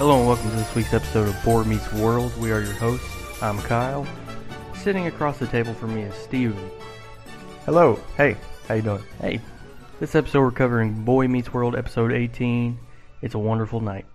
Hello and welcome to this week's episode of Board Meets World. We are your hosts. I'm Kyle. Sitting across the table from me is Steven. Hello. Hey. How you doing? Hey. This episode we're covering Boy Meets World episode 18. It's a Wonderful Night.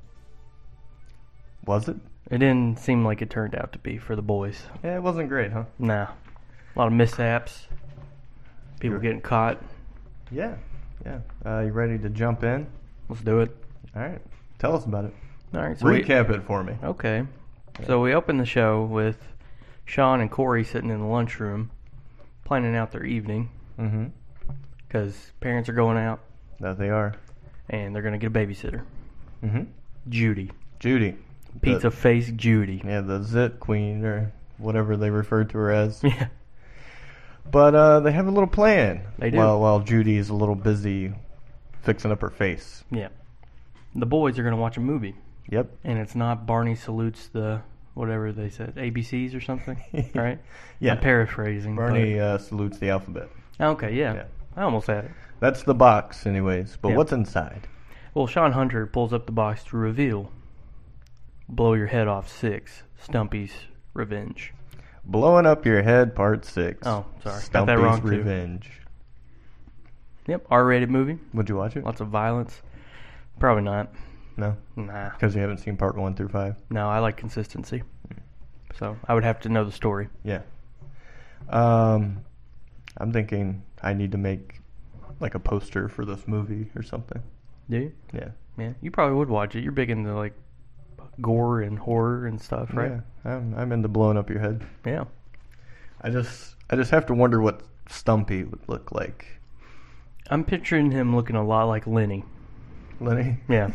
Was it? It didn't seem like it turned out to be for the boys. Yeah, it wasn't great, huh? Nah. A lot of mishaps. People getting caught. Yeah. You ready to jump in? Let's do it. All right. Tell us about it. All right. So Recap it for me. Okay. So we open the show with Sean and Corey sitting in the lunchroom planning out their evening. Mm-hmm. Because parents are going out. That they are. And they're going to get a babysitter. Mm-hmm. Judy. Pizza face Judy. Yeah, the Zit Queen or whatever they referred to her as. Yeah. But they have a little plan. They do. While Judy is a little busy fixing up her face. Yeah. The boys are going to watch a movie. Yep. And it's not Barney Salutes the, whatever they said, ABCs or something, right? Yeah. I'm paraphrasing. Barney salutes the alphabet. Okay, yeah. I almost had it. That's the box, anyways. But Yeah. what's inside? Well, Sean Hunter pulls up the box to reveal Blow Your Head Off 6, Stumpy's Revenge. Blowing Up Your Head, Part 6. Oh, sorry. Stumpy's Got that wrong, too. Revenge. Yep, R-rated movie. Would you watch it? Lots of violence. Probably not. No? Nah. Because you haven't seen Part 1 through 5? No, I like consistency. So I would have to know the story. Yeah. I'm thinking I need to make like a poster for this movie or something. Do you? Yeah. Yeah, you probably would watch it. You're big into like gore and horror and stuff, right? Yeah. I'm into blowing up your head. Yeah. I just have to wonder what Stumpy would look like. I'm picturing him looking a lot like Lenny. Lenny? Yeah.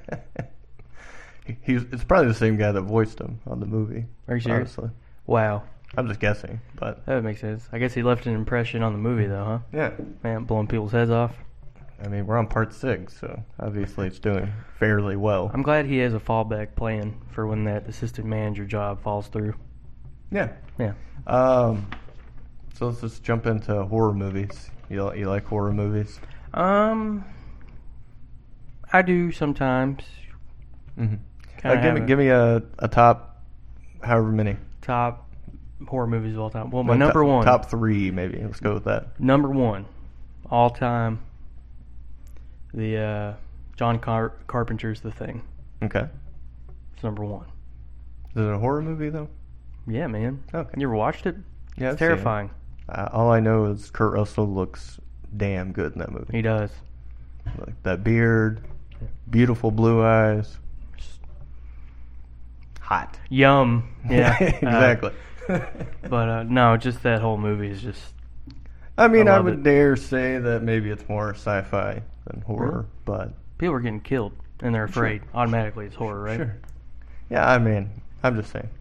It's probably the same guy that voiced him on the movie. Are you serious? Honestly. Wow. I'm just guessing, but That would make sense. I guess he left an impression on the movie, though, huh? yeah. Man, blowing people's heads off. I mean, we're on Part 6, so obviously it's doing fairly well. I'm glad he has a fallback plan for when that assistant manager job falls through. Yeah. Yeah. So let's just jump into horror movies. You like horror movies? I do sometimes. Mm-hmm. Give me a top, however many. Top horror movies of all time. Well, No, my number one. Top 3, maybe. Let's go with that. Number one, all time. The John Carpenter's The Thing. Okay. It's number one. Is it a horror movie, though? Yeah, man. Okay. You ever watched it? Yeah, It's terrifying. All I know is Kurt Russell looks damn good in that movie. He does. Like that beard, beautiful blue eyes. Hot. Yum. Yeah. Exactly. But no, just that whole movie is just. I mean, I love would it. dare say that maybe it's more sci-fi than horror, Really? but People are getting killed and they're afraid. Automatically, it's horror, right? sure. Yeah, I mean, I'm just saying.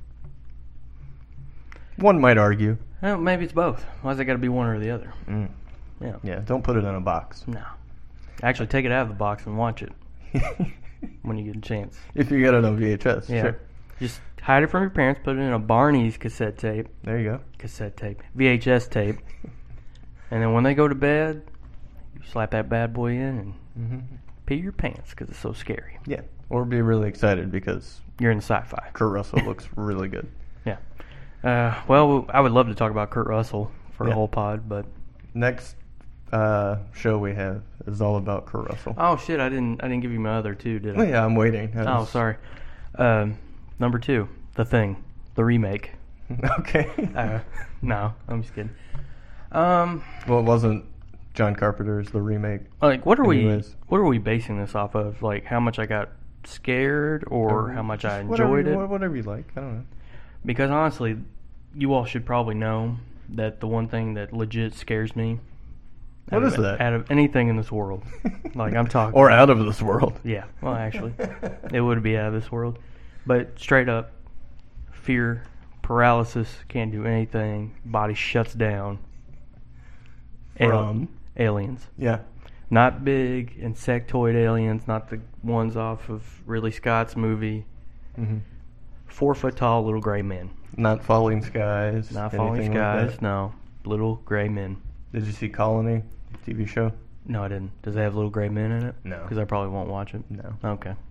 One might argue. Well, maybe it's both. Why's it got to be one or the other? Mm. Yeah. Yeah, don't put it in a box. No. Actually, take it out of the box and watch it when you get a chance. If you get it on VHS, Yeah. sure. Just hide it from your parents. Put it in a Barney's cassette tape. There you go. VHS tape. And then when they go to bed, you slap that bad boy in and Mm-hmm. pee your pants because it's so scary. Yeah, or be really excited because You're in sci-fi. Kurt Russell looks really good. Yeah. Well, I would love to talk about Kurt Russell for a Yeah. whole pod, but Next show we have is all about Kurt Russell. oh shit, I didn't give you my other two, did I? Oh, yeah, I'm waiting. Oh, sorry. Number 2, The Thing, the remake. Okay. No, I'm just kidding. Well, it wasn't John Carpenter's the remake. Like, what are Anyways. we basing this off of? Like, how much I got scared or how much I Just enjoyed it? Whatever you like. I don't know. Because honestly, you all should probably know that the one thing that legit scares me. What is that? Out of anything in this world, like I'm talking. Or out of this world. Yeah. Well, actually, it would be out of this world. But straight up, fear, paralysis, can't do anything. Body shuts down. From? Aliens. Yeah. Not big insectoid aliens, not the ones off of Ridley Scott's movie. Mm-hmm. 4 foot tall little gray men. Not Falling Skies. Not Falling anything like Skies, that? no. Little gray men. Did you see Colony, TV show? No, I didn't. Does it have little gray men in it? No. Because I probably won't watch it. No. Okay.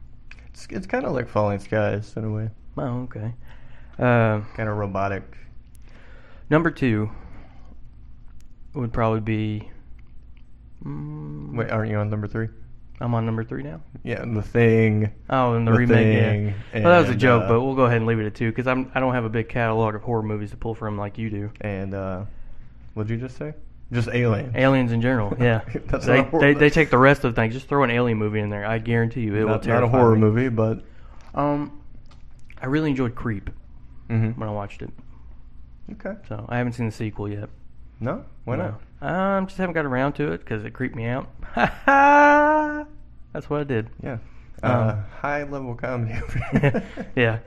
It's kind of like Falling Skies in a way. Oh, okay. Kind of robotic. Number 2 would probably be. Wait, aren't you on number 3? I'm on number 3 now. Yeah, The Thing. Oh, and the remake. Thing, yeah. Well, that was a and, joke, but we'll go ahead and leave it at 2 because I don't have a big catalog of horror movies to pull from like you do. And what'd you just say? Just Aliens. Aliens in general, yeah. That's not a horror they take the rest of the things. Just throw an alien movie in there. I guarantee you it will Not terrify a horror me. movie, but I really enjoyed Creep when I watched it. Okay. So I haven't seen the sequel yet. No? Why No. not? Just haven't got around to it because it creeped me out. That's what I did. Yeah. High level comedy. Yeah.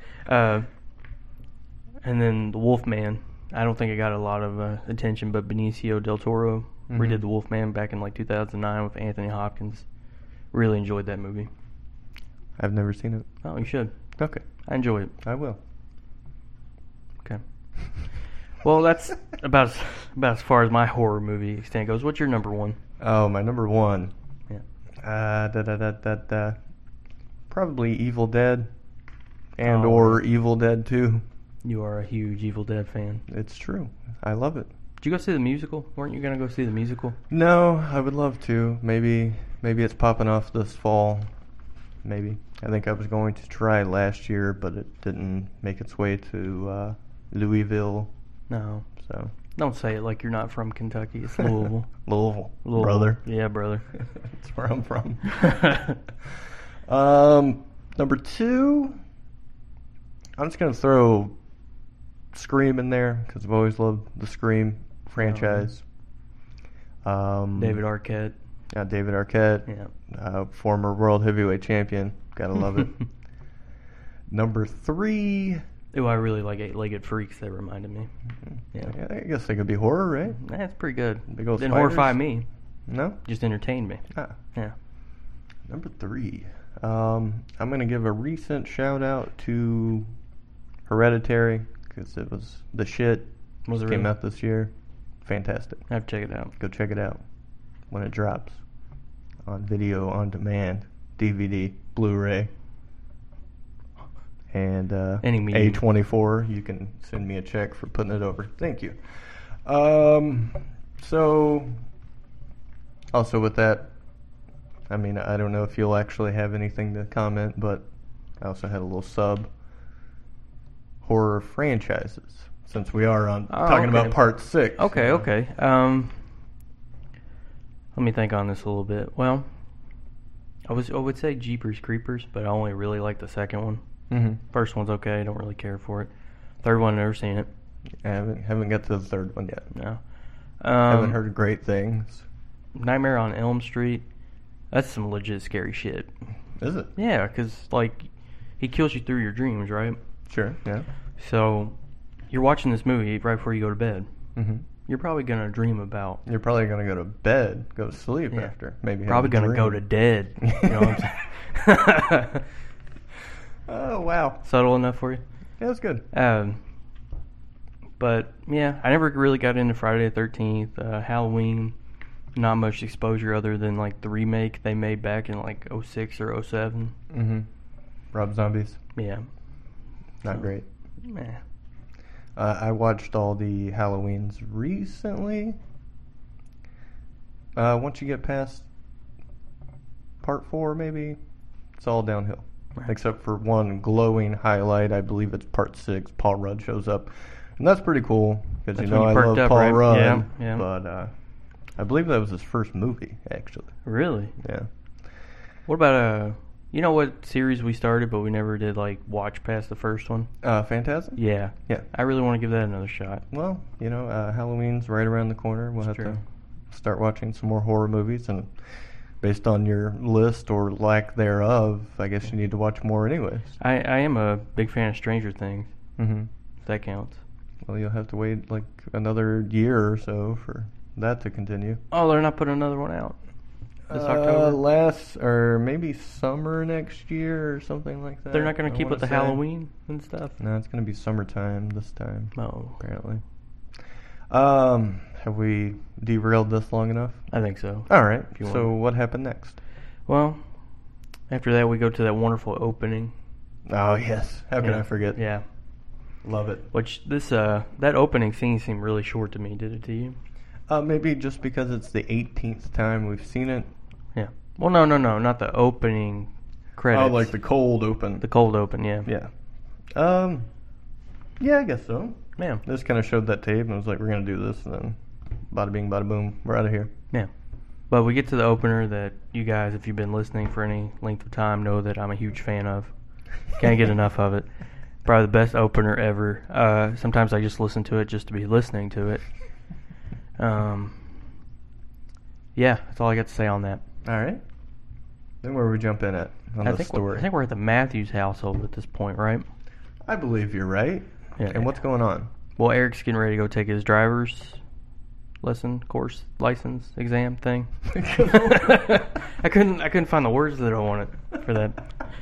And then The Wolfman. I don't think it got a lot of attention, but Benicio del Toro redid The Wolfman back in like 2009 with Anthony Hopkins. Really enjoyed that movie. I've never seen it. Oh, you should. Okay. I enjoy it. I will. Okay. Well, that's about as far as my horror movie extent goes. What's your number 1? Oh, my number 1. Yeah. Probably Evil Dead and Oh. or Evil Dead 2. You are a huge Evil Dead fan. It's true. I love it. Did you go see the musical? Weren't you going to go see the musical? No, I would love to. Maybe it's popping off this fall. Maybe. I think I was going to try last year, but it didn't make its way to Louisville. No. So Don't say it like you're not from Kentucky. It's Louisville. Louisville, Louisville. brother. Yeah, brother. That's where I'm from. Number 2, I'm just gonna throw Scream in there because I've always loved the Scream franchise. David Arquette. Yeah, David Arquette. Yeah. Former world heavyweight champion. Gotta love it. Number 3. Ooh, I really like Eight-Legged Freaks. That reminded me. Yeah. I guess they could be horror, right? That's pretty good. Big old Didn't spiders? horrify me. No? Just entertained me. Ah. Yeah. Number 3. I'm going to give a recent shout out to Hereditary because it was the shit. Was it Came really? out this year. Fantastic. I have to check it out. Go check it out when it drops on video on demand, DVD, Blu-ray, and Any medium. A24. You can send me a check for putting it over. Thank you. So also with that, I mean, I don't know if you'll actually have anything to comment, but I also had a little sub horror franchises since we are on talking about part 6. Okay, okay. Let me think on this a little bit. Well, I would say Jeepers Creepers, but I only really like the second one. Mm-hmm. First one's okay. I don't really care for it. Third one, I've never seen it. I haven't got to the third one yet. No. Haven't heard great things. Nightmare on Elm Street. That's some legit scary shit. Is it? Yeah, because, like, he kills you through your dreams, right? Sure, yeah. So, you're watching this movie right before you go to bed. Mm-hmm. You're probably going to dream about... You're probably going to go to bed, go to sleep Yeah. after. Maybe Probably going to go to dead. You know what I'm saying? Oh, wow. Subtle enough for you? Yeah, that's good. But, yeah, I never really got into Friday the 13th. Halloween, not much exposure other than, like, the remake they made back in, like, 06 or 07. Mm-hmm. Rob Zombies. Yeah. Not great. Meh. I watched all the Halloweens recently. Once you get past part 4, maybe, it's all downhill. Right. Except for one glowing highlight. I believe it's part 6. Paul Rudd shows up. And that's pretty cool, because That's you know when I you perked love up, Paul right? Rudd. Yeah, yeah. But I believe that was his first movie, actually. Really? Yeah. What about, you know what series we started, but we never did, like, watch past the first one? Phantasm? Yeah. Yeah. I really want to give that another shot. Well, you know, Halloween's right around the corner. We'll It's have true. to start watching some more horror movies, and based on your list or lack thereof, I guess you need to watch more anyways. I am a big fan of Stranger Things. Mm-hmm. If that counts. Well, you'll have to wait like another year or so for that to continue. Oh, they're not putting another one out this October? Or maybe summer next year or something like that. They're not going I to keep wanna with the say. Halloween and stuff? No, it's going to be summertime this time, Oh, apparently. Have we derailed this long enough? I think so. All right. If you So want. what happened next? Well, After that, we go to that wonderful opening. Oh, yes. How can I forget? Yeah. Love it. Which that opening scene seemed really short to me. Did it to you? Maybe just because it's the 18th time we've seen it. Yeah. Well, no, not the opening credits. Oh, like the cold open. The cold open, yeah. Yeah. Yeah, I guess so. Yeah. They just kind of showed that tape and was like, we're going to do this, and then bada bing, bada boom, we're out of here. Yeah. But we get to the opener that you guys, if you've been listening for any length of time, know that I'm a huge fan of. Can't get enough of it. Probably the best opener ever. Sometimes I just listen to it just to be listening to it. Yeah, that's all I got to say on that. All right. Then where we jump in at on the story? I think we're at the Matthews household at this point, right? I believe you're right. Yeah. And what's going on? Well, Eric's getting ready to go take his driver's license exam thing. I couldn't find the words that I wanted for that.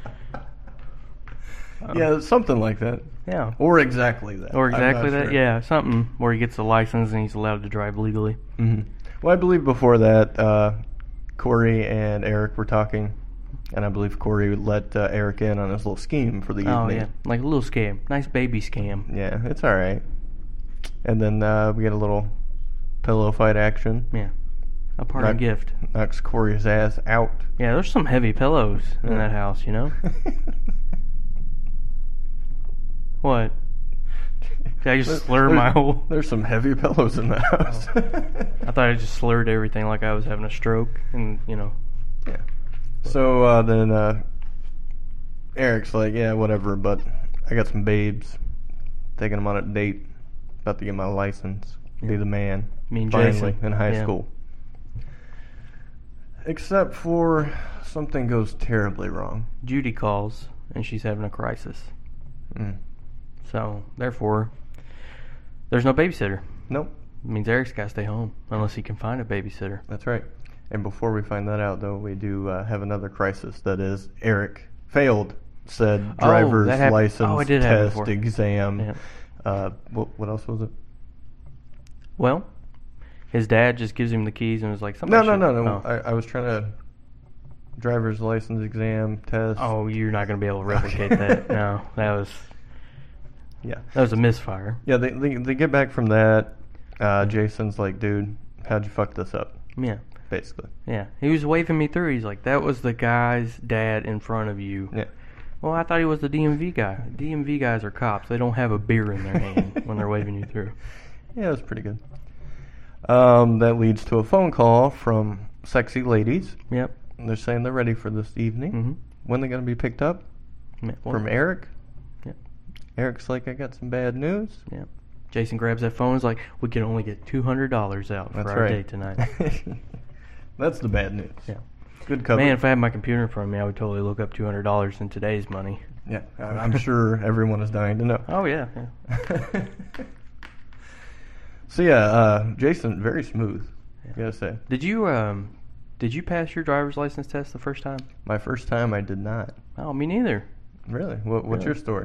Yeah, something like that. Yeah. Or exactly that. Or exactly that. Sure. Yeah, something where he gets the license and he's allowed to drive legally. Mm-hmm. Well, I believe before that, Corey and Eric were talking, and I believe Corey would let Eric in on his little scheme for the evening. Oh, yeah. Like a little scam. Nice baby scam. Yeah, it's all right. And then we get a little pillow fight action. Yeah. A parting gift. Knocks Corey's ass out. Yeah, there's some heavy pillows in that house, you know? What? Did I just slur my whole... There's some heavy pillows in the house. I thought I just slurred everything like I was having a stroke, and, you know. Yeah. So then Eric's like, yeah, whatever, but I got some babes. Taking them on a date. About to get my license. Be the man. Me and finally, Jason. in high school. Except for something goes terribly wrong. Judy calls, and she's having a crisis. Mm. So, therefore, there's no babysitter. Nope. It means Eric's got to stay home, unless he can find a babysitter. That's right. And before we find that out, though, we do have another crisis. That is, Eric failed said driver's license test exam. Yeah. What else was it? Well, his dad just gives him the keys and was like, No. Oh. I was trying to driver's license exam test. Oh, you're not going to be able to replicate that. No, that was a misfire. Yeah, they get back from that. Jason's like, dude, how'd you fuck this up? Yeah. Basically. Yeah. He was waving me through. He's like, that was the guy's dad in front of you. Yeah. Well, I thought he was the DMV guy. DMV guys are cops. They don't have a beer in their hand when they're waving you through. Yeah, it was pretty good. That leads to a phone call from sexy ladies. Yep. They're saying they're ready for this evening. Mm-hmm. When they're going to be picked up? Yeah. From Eric? Yep. Eric's like, I got some bad news. Yep. Jason grabs that phone and is like, we can only get $200 out for our date tonight. That's the bad news. Yeah. Good cover. Man, if I had my computer in front of me, I would totally look up $200 in today's money. Yeah, I'm sure everyone is dying to know. Oh, yeah. So, yeah, Jason, very smooth, I gotta say. Did you pass your driver's license test the first time? My first time, I did not. Oh, me neither. Really? What's your story?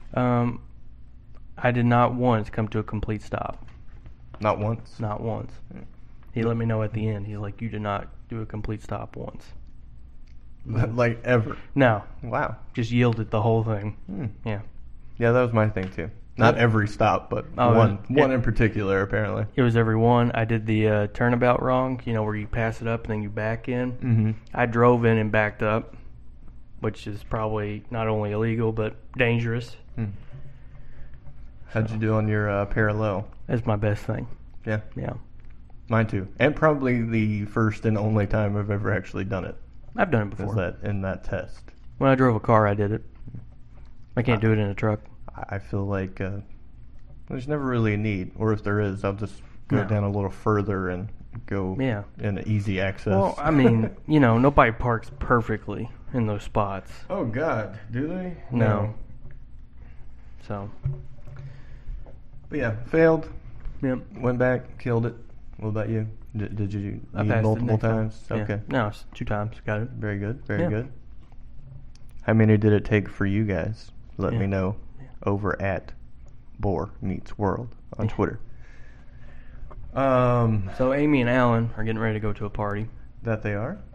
I did not once come to a complete stop. Not once? Not once. He let me know at the end. He's like, you did not do a complete stop once. Like, ever? No. Wow. Just yielded the whole thing. Yeah. Yeah, that was my thing, too. Not every stop, but one in particular, apparently. It was every one. I did the turnabout wrong, where you pass it up and then you back in. Mm-hmm. I drove in and backed up, which is probably not only illegal, but dangerous. How'd you do on your parallel? That's my best thing. Yeah? Yeah. Mine, too. And probably the first and only time I've ever actually done it. I've done it before. Is that in that test? When I drove a car, I did it. I can't do it in a truck. I feel like there's never really a need. Or if there is, I'll just go down a little further and go in easy access. Well, I mean, nobody parks perfectly in those spots. Oh, God. Do they? No. So. But yeah, failed. Yep. Went back, killed it. What about you? Did you need multiple times? Yeah. Okay. No, it's 2 times. Got it. Very good. Very good. How many did it take for you guys? Let me know over at Boar Meets World on Twitter. So Amy and Alan are getting ready to go to a party. That they are?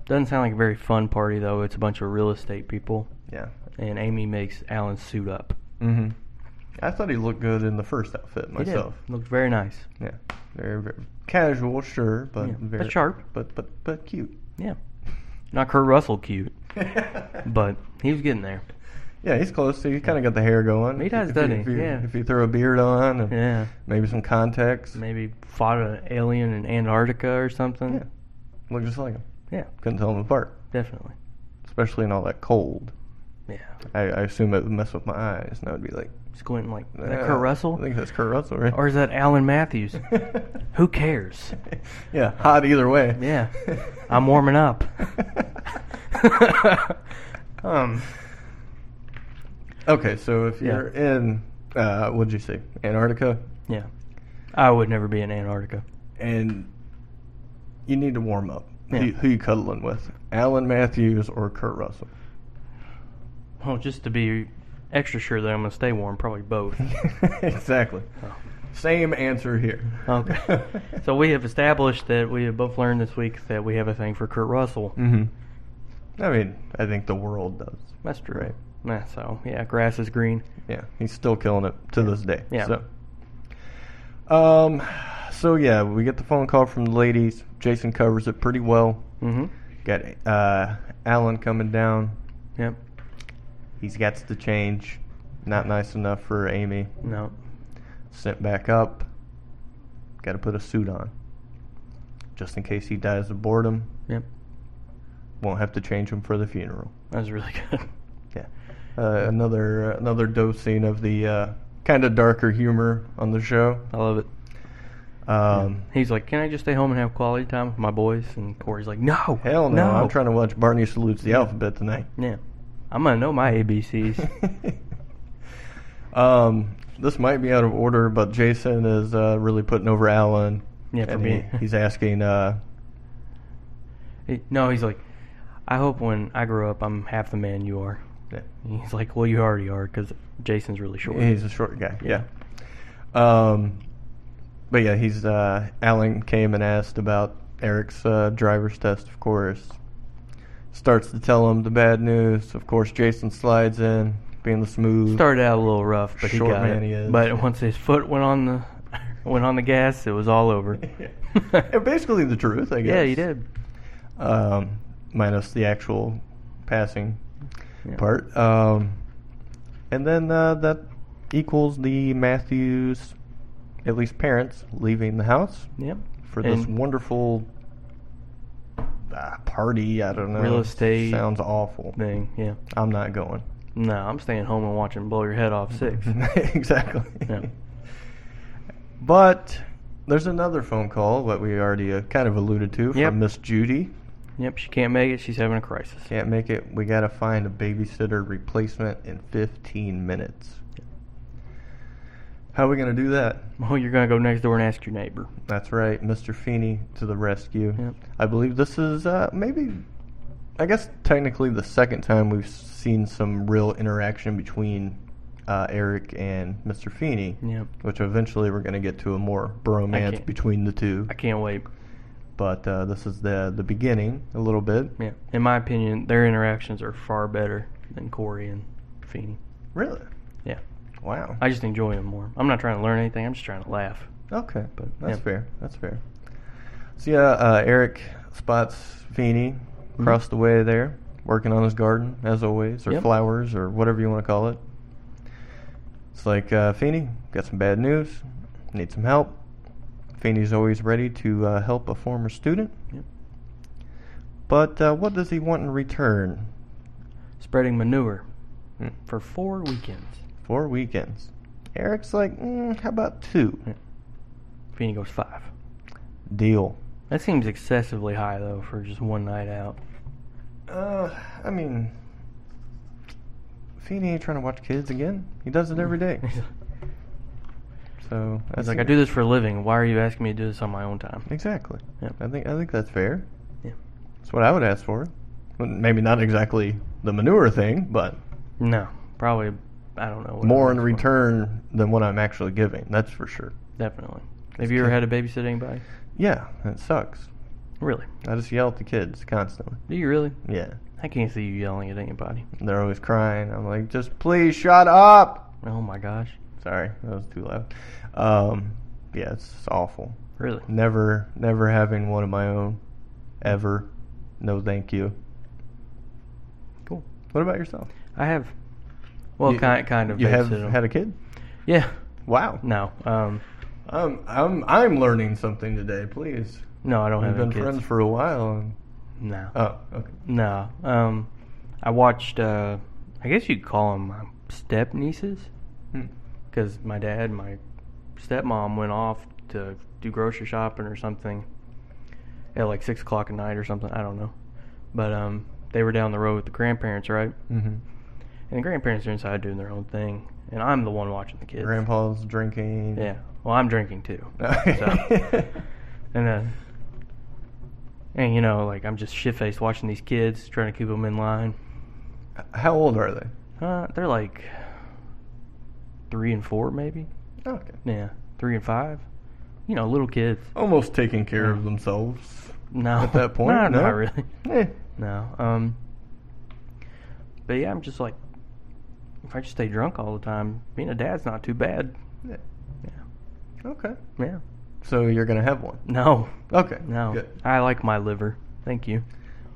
Doesn't sound like a very fun party, though. It's a bunch of real estate people. Yeah. And Amy makes Alan suit up. Mm-hmm. I thought he looked good in the first outfit myself. He did. Looked very nice. Yeah. Very, very casual, sure, but very but sharp. But cute. Yeah. Not Kurt Russell cute. But he was getting there. Yeah, he's close. He kind of got the hair going. He does, doesn't he? Yeah. If you throw a beard on, and maybe some contacts. Maybe fought an alien in Antarctica or something. Yeah, look just like him. Yeah, couldn't tell them apart. Definitely. Especially in all that cold. Yeah. I assume it would mess with my eyes, and I would be like squinting like, is that Kurt Russell? I think that's Kurt Russell, right? Or is that Alan Matthews? Who cares? Yeah, hot either way. Yeah, I'm warming up. Okay, so if you're in, what'd you say, Antarctica? Yeah. I would never be in Antarctica. And you need to warm up. Yeah. Who you cuddling with? Alan Matthews or Kurt Russell? Well, just to be extra sure that I'm going to stay warm, probably both. Exactly. Oh. Same answer here. Okay. So we have established that we have both learned this week that we have a thing for Kurt Russell. Mm-hmm. I mean, I think the world does. That's true. Right. Yeah, so, grass is green. Yeah, he's still killing it to this day. Yeah. So yeah, we get the phone call from the ladies. Jason covers it pretty well. Mm-hmm. Got Alan coming down. Yep. He's got to change. Not nice enough for Amy. No. Sent back up. Got to put a suit on. Just in case he dies of boredom. Yep. Won't have to change him for the funeral. That was really good. Yeah. Another dosing of the kind of darker humor on the show. I love it. He's like, can I just stay home and have quality time with my boys? And Corey's like, no. Hell no. I'm trying to watch Barney Salutes the Alphabet tonight. Yeah. I'm going to know my ABCs. This might be out of order, but Jason is really putting over Alan. Yeah, for me. He's asking... he's like, I hope when I grow up I'm half the man you are. Yeah. He's like, well, you already are, because Jason's really short. He's a short guy, yeah. But yeah, he's Alan came and asked about Eric's driver's test, of course. Starts to tell him the bad news. Of course, Jason slides in, being the smooth. Started out a little rough, but short he got man it. He is. But once his foot went on the gas, it was all over. Yeah, basically the truth, I guess. Yeah, he did. Minus the actual passing part. And then that equals the Matthews, at least parents, leaving the house. Yep. For this wonderful party. I don't know. Real estate. Sounds awful. Thing, yeah. I'm not going. No, I'm staying home and watching Blow Your Head Off 6. Exactly. Yeah. But there's another phone call that we already kind of alluded to from Miss Judy. Yep, she can't make it. She's having a crisis. Can't make it. We got to find a babysitter replacement in 15 minutes. How are we going to do that? Well, you're going to go next door and ask your neighbor. That's right. Mr. Feeney to the rescue. Yep. I believe this is maybe, I guess technically the second time we've seen some real interaction between Eric and Mr. Feeney. Yep. Which eventually we're going to get to a more bromance between the two. I can't wait. But this is the beginning a little bit. Yeah. In my opinion, their interactions are far better than Corey and Feeney. Really? Yeah. Wow. I just enjoy them more. I'm not trying to learn anything. I'm just trying to laugh. Okay. But that's fair. That's fair. So yeah, Eric spots Feeney across the way there, working on his garden, as always, or flowers, or whatever you want to call it. It's like, Feeney, got some bad news. Need some help. Feeney's always ready to help a former student. Yep. But what does he want in return? Spreading manure for 4 weekends. 4 weekends. Eric's like, how about 2? Yeah. Feeney goes 5. Deal. That seems excessively high, though, for just one night out. I mean, Feeney ain't trying to watch kids again. He does it every day. So he's like, I do this for a living. Why are you asking me to do this on my own time? Exactly. Yeah. I think that's fair. Yeah. That's what I would ask for. Maybe not exactly the manure thing, but no, probably. I don't know. More in return than what I'm actually giving. That's for sure. Definitely. Have you ever had to babysit anybody? Yeah, it sucks. Really? I just yell at the kids constantly. Do you really? Yeah. I can't see you yelling at anybody. They're always crying. I'm like, just please shut up. Oh my gosh. Sorry, that was too loud. Yeah, it's awful. Really? Never having one of my own. Ever. No thank you. Cool. What about yourself? I have. Well, You- kind of. You have babysitted 'em. had a kid? Yeah. Wow. No. I'm learning something today. Please. No, I don't We've have been any kids. friends for a while. And, No. oh, okay. No. I watched. I guess you'd call them my step nieces, Hmm. because my dad and my stepmom went off to do grocery shopping or something at like 6 o'clock at night or something. I don't know, but they were down the road with the grandparents, right? Mm-hmm. And the grandparents are inside doing their own thing, and I'm the one watching the kids. Grandpa's drinking. Yeah. Well, I'm drinking too. And and you know, like I'm just shit-faced watching these kids, trying to keep them in line. How old are they? They're like 3 and 4, maybe. Oh, okay. Yeah, 3 and 5. You know, little kids. Almost taking care of themselves. No, At that point, no, no? not really. Eh. No. But yeah, I'm just like, if I just stay drunk all the time, being a dad's not too bad. Yeah. Yeah. Okay. Yeah. So you're gonna have one. No. Okay. No. Good. I like my liver. Thank you.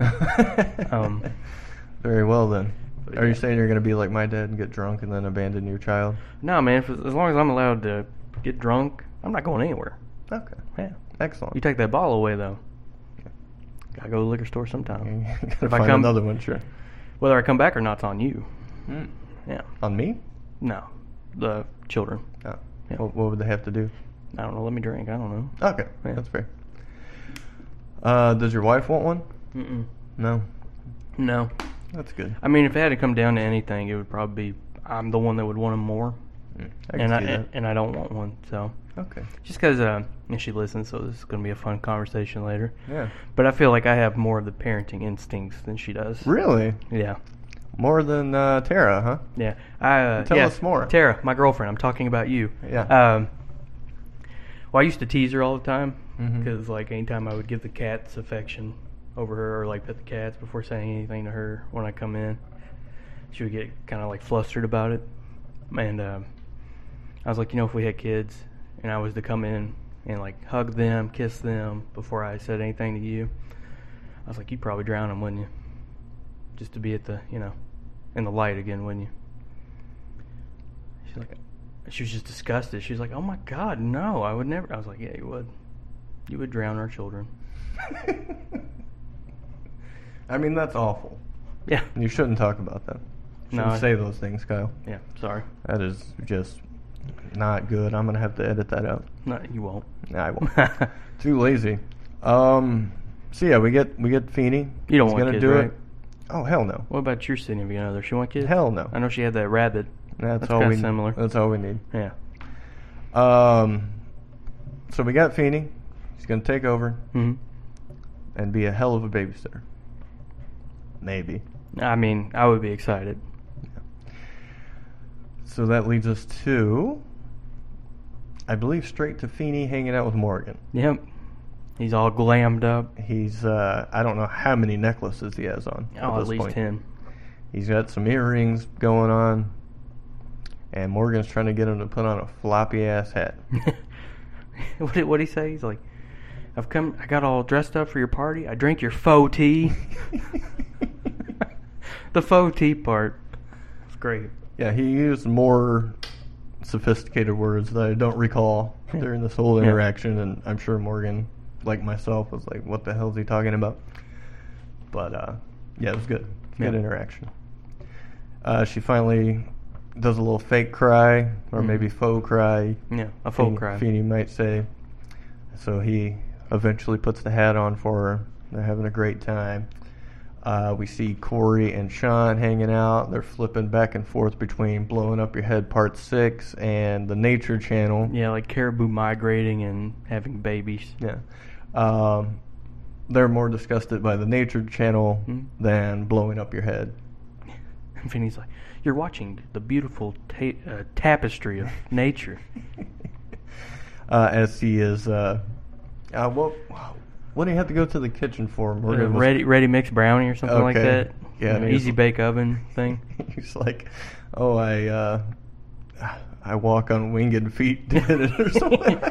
Very well then. But Are you yeah. saying you're gonna be like my dad and get drunk and then abandon your child? No, man. As long as I'm allowed to get drunk, I'm not going anywhere. Okay. Yeah. Excellent. You take that bottle away, though. Gotta go to the liquor store sometime. Gotta If I find come- another one, sure. Whether I come back or not, it's on you. Hmm. Yeah. On me? No. The children. Oh. Yeah. What would they have to do? I don't know. Let me drink. I don't know. Okay, Yeah. that's fair. Does your wife want one? Mm-mm. No. No. That's good. I mean, if it had to come down to anything, it would probably be I'm the one that would want them more, I can see that. and I don't want one. So Okay. just because and she listens, so this is gonna be a fun conversation later. Yeah. But I feel like I have more of the parenting instincts than she does. Really? Yeah. More than Tara, huh? Yeah. Tell yeah, us more. Tara, my girlfriend. I'm talking about you. Yeah. Well, I used to tease her all the time Mhm. because, like, anytime I would give the cats affection over her or like pet the cats before saying anything to her when I come in, she would get kind of like flustered about it. And I was like, if we had kids and I was to come in and like hug them, kiss them before I said anything to you, I was like, you'd probably drown them, wouldn't you? Just to be at the, in the light again, wouldn't you? She's like, she was just disgusted. She was like, oh my God, no, I would never. I was like, yeah, you would. You would drown our children. I mean, that's awful. Yeah. You shouldn't talk about that. You No, shouldn't say those things, Kyle. Yeah, sorry. That is just not good. I'm gonna have to edit that out. No, you won't. Nah, I won't. Too lazy. So yeah, we get Feeney. You don't He's want gonna kids, do right? it. Oh hell no. What about your significant other? She want kids? Hell no. I know she had that rabbit. That's That's all kinda we. similar. That's all we need. Yeah. So we got Feeney. He's gonna take over hmm and be a hell of a babysitter. Maybe. I mean, I would be excited. So that leads us to, I believe, straight to Feeney hanging out with Morgan. Yep. He's all glammed up. He's, I don't know how many necklaces he has on. Oh, at this least point. 10. He's got some earrings going on, and Morgan's trying to get him to put on a floppy ass hat. What'd he say? He's like, I got all dressed up for your party. I drank your faux tea. The faux tea part. It's great. Yeah, he used more sophisticated words that I don't recall during this whole interaction, and I'm sure Morgan, like myself, was like, what the hell is he talking about? But, yeah, it was good. Good interaction. She finally does a little fake cry, or maybe faux cry. Yeah, a faux cry. Feeney might say. So he eventually puts the hat on for her. They're having a great time. We see Corey and Sean hanging out. They're flipping back and forth between Blowing Up Your Head Part 6 and the Nature Channel. Yeah, like caribou migrating and having babies. Yeah. They're more disgusted by the Nature Channel than Blowing Up Your Head. And Finney's like, you're watching the beautiful tapestry of nature. As he is... What do you have to go to the kitchen for? Morgan was- ready mix brownie or something like Okay. that. Yeah, An and easy he's- bake oven thing. He's like, "Oh, I walk on winged feet," did it or something.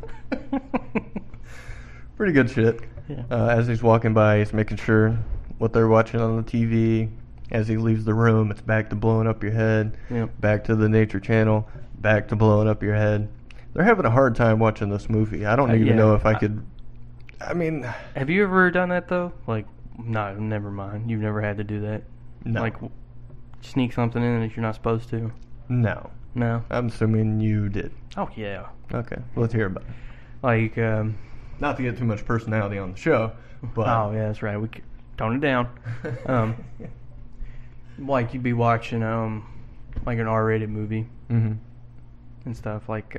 Pretty good shit. Yeah. As he's walking by, he's making sure what they're watching on the TV. As he leaves the room, it's back to blowing up your head. Yep. Back to the Nature Channel. Back to blowing up your head. They're having a hard time watching this movie. I don't even yeah. know if I could. I mean, Have you ever done that though? Like, no, never mind. You've never had to do that. no, Like, sneak something in that you're not supposed to. no. No. I'm assuming you did. Oh yeah. Okay, let's hear about it. Like, Not to get too much personality on the show, but oh yeah, that's right. We could tone it down. Like you'd be watching like an R-rated movie hmm and stuff like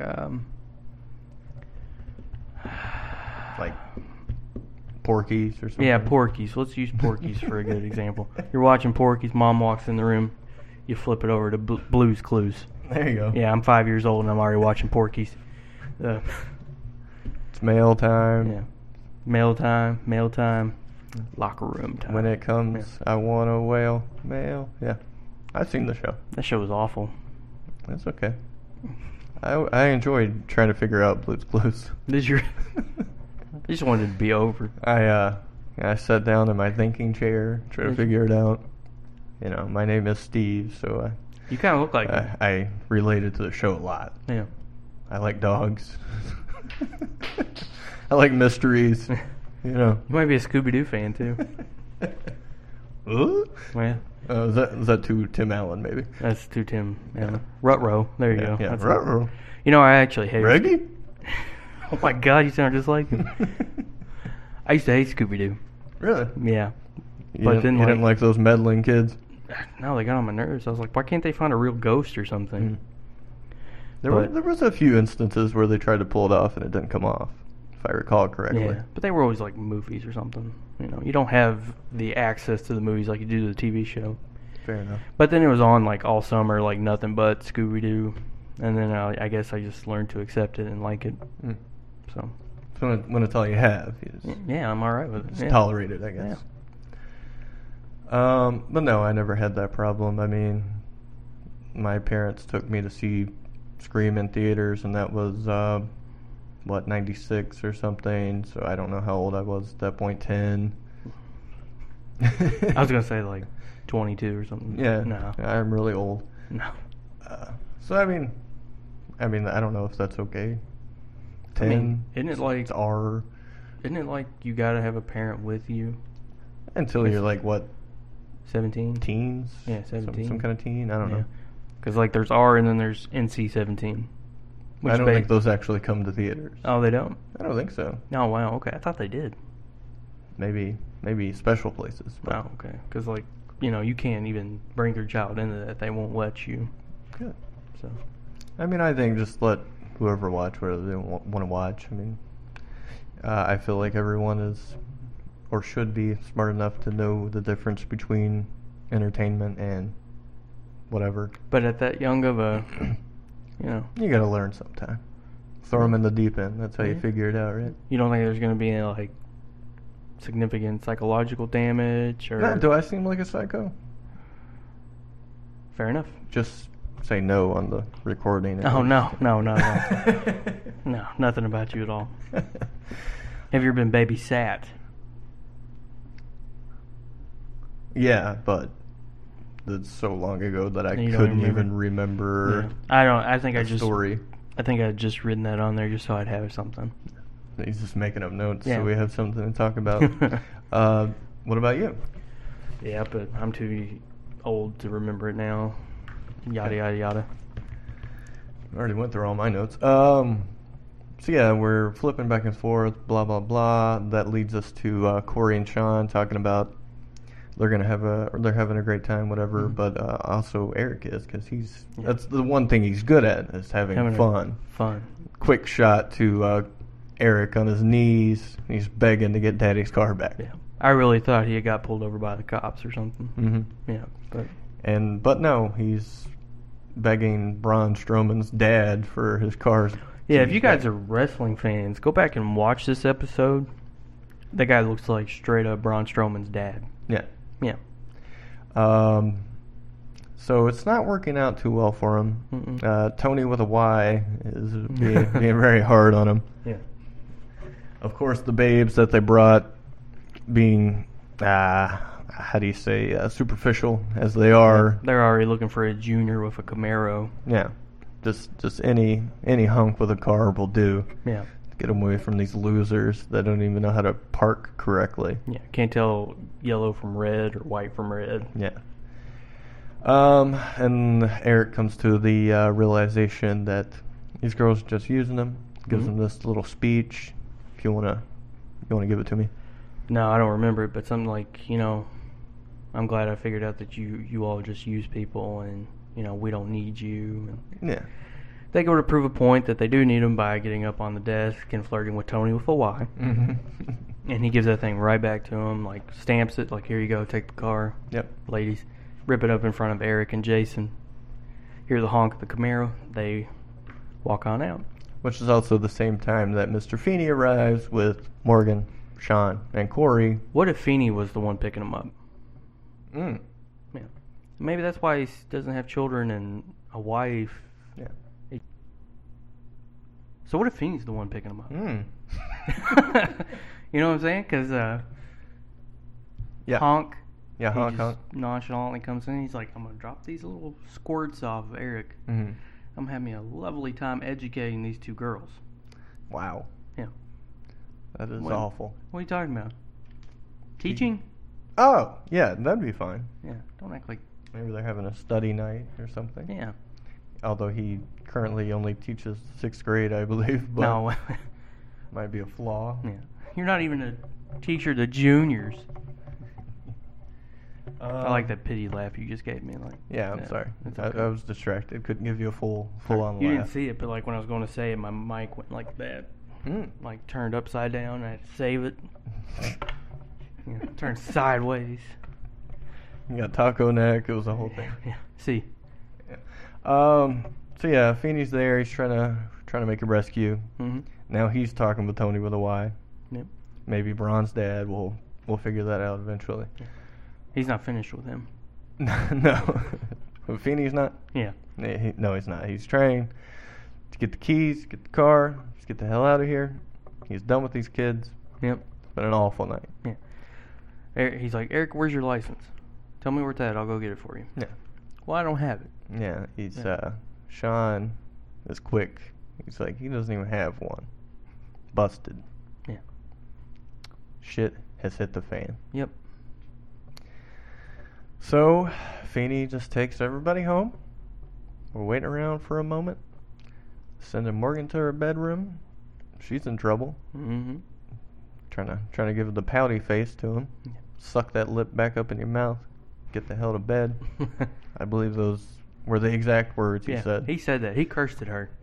like Porky's or something. yeah, Porky's. Let's use Porky's for a good example. You're watching Porky's. Mom walks in the room. You flip it over to Blue's Clues. There you go. Yeah, I'm 5 years old and I'm already watching Porky's. It's mail time. Yeah, mail time, locker room time. When it comes, I want a whale. Mail. Yeah. I've seen the show. That show was awful. That's okay. I enjoyed trying to figure out Blue's Clues. Did you? I just wanted it to be over. I sat down in my thinking chair, tried to Did you? figure it out. You know, my name is Steve, so You kind of look like him. I related to the show a lot. Yeah. I like dogs. I like mysteries. You know. You might be a Scooby-Doo fan too. Huh? Yeah. Is that to Tim Allen, maybe? That's too Tim. Yeah. Rutrow. There you go. Yeah, That's ruh-roh. You know, I actually hate Reggie? Oh my God, you sound just like him. I used to hate Scooby-Doo. Really? Yeah. You, But didn't, then, you didn't like those meddling kids? No, they got on my nerves. I was like, why can't they find a real ghost or something? There But- was a few instances where they tried to pull it off and it didn't come off, if I recall correctly. Yeah, but they were always like movies or something. You know, you don't have the access to the movies like you do to the TV show. Fair enough. But then it was on like all summer, like nothing but Scooby-Doo, and then I guess I just learned to accept it and like it. Mm. So So when it's all you have, you just, yeah, I'm all right with it. just Yeah. tolerate it, I guess. But no, I never had that problem. I mean, my parents took me to see Scream in theaters, and that was, 96 or something, so I don't know how old I was at that point, 10. I was gonna say like 22 or something. Yeah, No. I'm really old. No. So I mean, I don't know if that's okay. 10. I mean, isn't it like it's R Isn't it like you gotta have a parent with you? until you're like what 17. teens? Yeah, Some 17. kind of teen. I don't know. Because like there's R and then there's NC-17. I don't think those actually come to theaters. Oh, they don't. I don't think so. Oh wow. Okay, I thought they did. Maybe special places. But Oh, okay. Because like you can't even bring your child into that. They won't let you. good. So I mean, I think just let whoever watch whatever they want to watch. I mean, I feel like everyone is or should be smart enough to know the difference between entertainment and whatever. but at that young of a, You gotta learn sometime. Throw them in the deep end. That's how you Yeah. figure it out, right? you don't think there's gonna be any like significant psychological damage or? No, do I seem like a psycho? Fair enough. Just say no on the recording. Oh no, no, nothing about you at all. Have you ever been babysat? Yeah, but that's so long ago that I You don't couldn't remember? even remember Yeah. I don't. I think I the just. story. I think I had just written that on there just so I'd have something. He's just making up notes Yeah. so we have something to talk about. What about you? Yeah, but I'm too old to remember it now. Yada yada yada. I already went through all my notes. So yeah, we're flipping back and forth, blah blah blah. That leads us to Corey and Sean talking about they're having a great time, whatever. Mhm. But also Eric is because that's the one thing he's good at is having fun. Fun. Quick shot to Eric on his knees. He's begging to get Daddy's car back. Yeah. I really thought he had got pulled over by the cops or something. Mm-hmm. Yeah, but But no, he's begging Braun Strowman's dad for his car's. yeah, if you guys are wrestling fans, go back and watch this episode. That guy looks like straight up Braun Strowman's dad. Yeah. Yeah. So it's not working out too well for him. Mm-mm. Tony with a Y is being very hard on him. Yeah. Of course, the babes that they brought being, how do you say, superficial as they are. They're already looking for a junior with a Camaro. Yeah. Just any hunk with a car will do. Yeah. Get them away from these losers that don't even know how to park correctly. Yeah. Can't tell yellow from red or white from red. Yeah. And Eric comes to the realization that these girls are just using him. Gives him this little speech. If you wanna give it to me. No, I don't remember it, but something like, I'm glad I figured out that you all just use people, and we don't need you. And Yeah. they go to prove a point that they do need him by getting up on the desk and flirting with Tony with a Y. Mm-hmm. And he gives that thing right back to him, like stamps it, like, here you go, take the car. Yep. Ladies, rip it up in front of Eric and Jason. Hear the honk of the Camaro. They walk on out. Which is also the same time that Mr. Feeney arrives with Morgan, Sean, and Corey. What if Feeney was the one picking him up? Mm. Yeah. Maybe that's why he doesn't have children and a wife. Yeah. So what if Feeney's the one picking him up? Mm. You know what I'm saying? Because Yeah. Honk. Yeah, he honk, just honk. nonchalantly comes in. He's like, I'm going to drop these little squirts off of Eric. Mm-hmm. I'm having a lovely time educating these two girls. Wow. Yeah. That is What? awful. What are you talking about? Teaching? Oh, yeah, that'd be fine. Yeah. Don't act like... Maybe they're having a study night or something. Yeah. Although he currently only teaches 6th grade, I believe. But No. might be a flaw. Yeah. You're not even a teacher to juniors. I like that pity laugh you just gave me. Like, Yeah, I'm sorry. it's I okay. was distracted. Couldn't give you a full-on You laugh. didn't see it, but like when I was going to say it, my mic went like that, like turned upside down. I had to save it. Turned sideways. You got taco neck. It was a whole thing. Yeah. See. Yeah. So yeah, Feeney's there. He's trying to make a rescue. Mm-hmm. Now he's talking with Tony with a Y. Yep. Maybe Braun's dad. We'll figure that out eventually. He's not finished with him. No. Feeney's not? Yeah. No, he's not. He's trying to get the keys, get the car, just get the hell out of here. He's done with these kids. Yep. It's been an awful night. Yeah. He's like, Eric, where's your license? Tell me where it's at. I'll go get it for you. Yeah. Well, I don't have it. Yeah, he's, Yeah. Sean is quick. He's like, he doesn't even have one. Busted. Yeah. Shit has hit the fan. Yep. So, Feeney just takes everybody home. We're waiting around for a moment. Sending Morgan to her bedroom. She's in trouble. Mm-hmm. Trying to give the pouty face to him. Yeah. Suck that lip back up in your mouth. Get the hell to bed. I believe those were the exact words he said. He said that. He cursed at her.